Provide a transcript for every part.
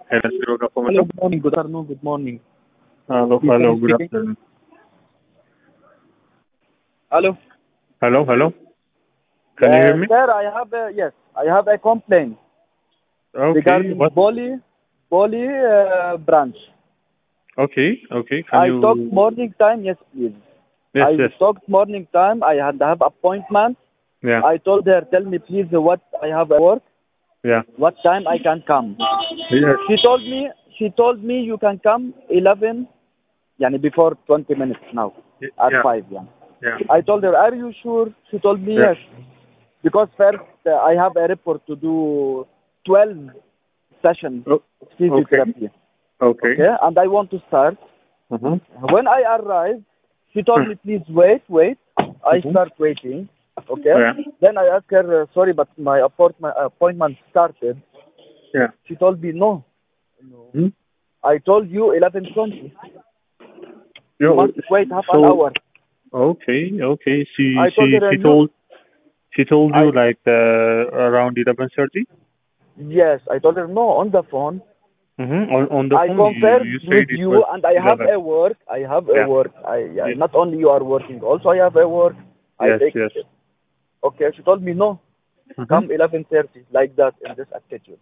Hello, Sir Hello, Okamoto. good morning, good afternoon, good morning. Hello, Please, can hello, you good speaking? afternoon. Hello. Hello, hello. Can you hear me? Sir, I have a complaint Okay, regarding what? Boli branch. Okay. Can I talked you? morning time, yes, please. Yes, I yes. talked morning time. I had to have appointment. Yeah, I told her, tell me please what I have at work, yeah. what time I can come. Yes. She told me you can come 11, yani before 20 minutes now, at Yeah, 5, yeah. yeah, I told her, are you sure? She told me yeah. yes. Because first I have a report to do 12 sessions Oh, okay, physiotherapy. okay. Okay, and I want to start. Uh-huh. When I arrived, she told me, please wait. I Uh-huh. start waiting. Okay. Yeah, Then I asked her, sorry, but my appointment started. yeah. She told me, no. Hmm? I told you 11:20. You Yo, must wait half an so hour. okay. She I told she her, she no. told she told you I like around 11:30. Yes, I told her no on the phone. Mm-hmm. On the I phone, you confirmed said with it you, was and I have 11. a work. I have a Yeah. work. Yes. Not only you are working, also I have a work. I Yes. take Yes. it. Okay, she told me no. Mm-hmm. Come 11:30, like that in this attitude.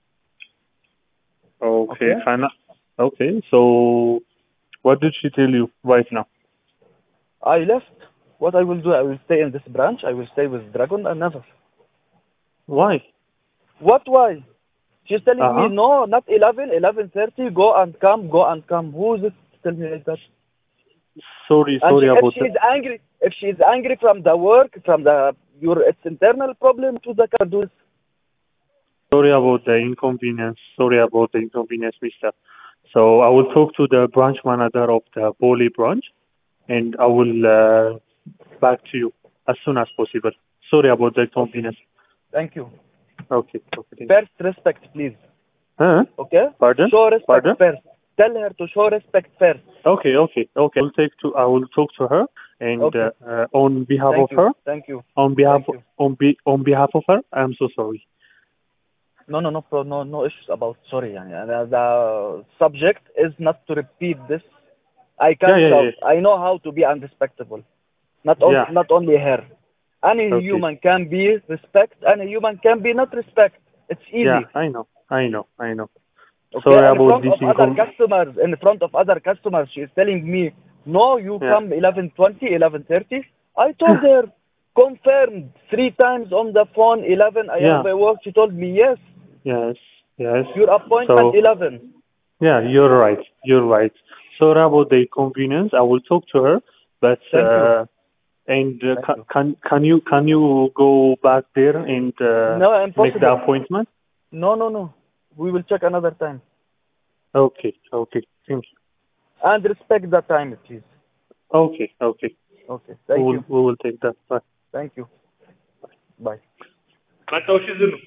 Okay, Okay. fine. Okay, so what did she tell you right now? I left. What I will do? I will stay in this branch. I will stay with Dragon and never. Why? What? Why? She's telling me Uh-huh. no, not 11, 11:30. Go and come. Go and come. Who is it? Tell me like that. And Sorry if about she that. is angry, from the work, from the your it's internal problem to the car do. Sorry about the inconvenience. Sorry about the inconvenience, mister. So I will talk to the branch manager of the Boli branch and I will back to you as soon as possible. Sorry about the Okay. inconvenience. Thank you. Okay, thank you. First, respect, please. Huh? Okay? Pardon? Show respect Pardon? first. Tell her to show respect first. Okay. I will talk to her and Okay. on behalf of Thank you. her, Thank you. on behalf Thank you. on behalf of her, I'm so sorry. No issues about sorry. The subject is not to repeat this. I Yeah, can yeah, shout. yeah. I know how to be unrespectable. Yeah. Not only her. Any Okay. human can be respect. Any human can be not respect. It's Yeah, easy. I know. Okay, Sorry in about front this of other income. customers, she is telling me, no, you Yeah. come 11:20, 11:30. I told her, confirmed 3 times on the phone, 11, I Yeah. have a work. She told me, yes, Yes. Yes. your appointment So 11. yeah, you're right. You're right. Sorry about the inconvenience. I will talk to her, but Thank you. and Thank you. can you go back there and No, make the impossible. appointment? No. We will check another time. Okay. Thank you. And respect the time, please. Okay. Okay, thank you. We will take that. Bye. Thank you. Bye. ما توشي